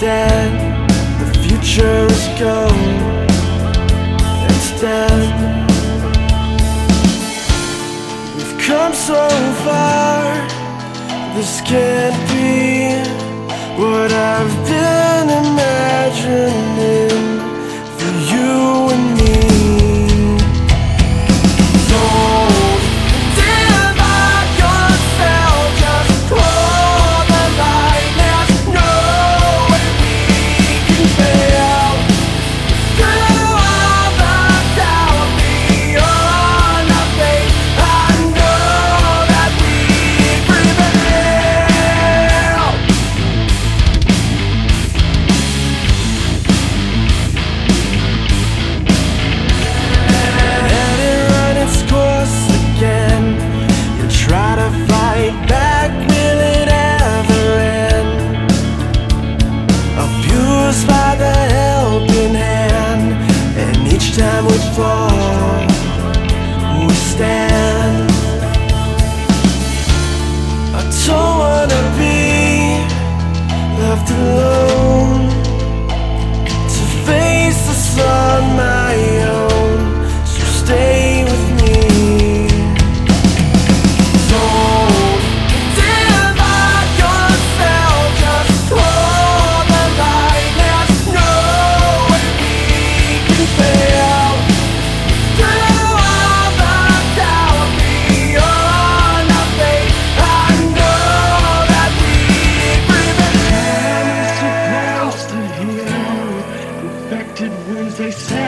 dead. The future is gone. It's dead. We've come so far. This can't be what I've been imagining for you and me. Don't divide yourself, just hold the line. There's no way we can fail. Through all the doubt, beyond our faith, I know that we prevail. Let it run its course again. You try to fight back, will it ever end? Abused by the helping hand, and each time we fall, we stand. I don't wanna be left alone to face this on my own, so stay with me. Don't divide yourself, just hold the line. There's no way we can fail. Through all the doubt, beyond our faith, I know that we prevail. Supposed to heal infected wounds, they say.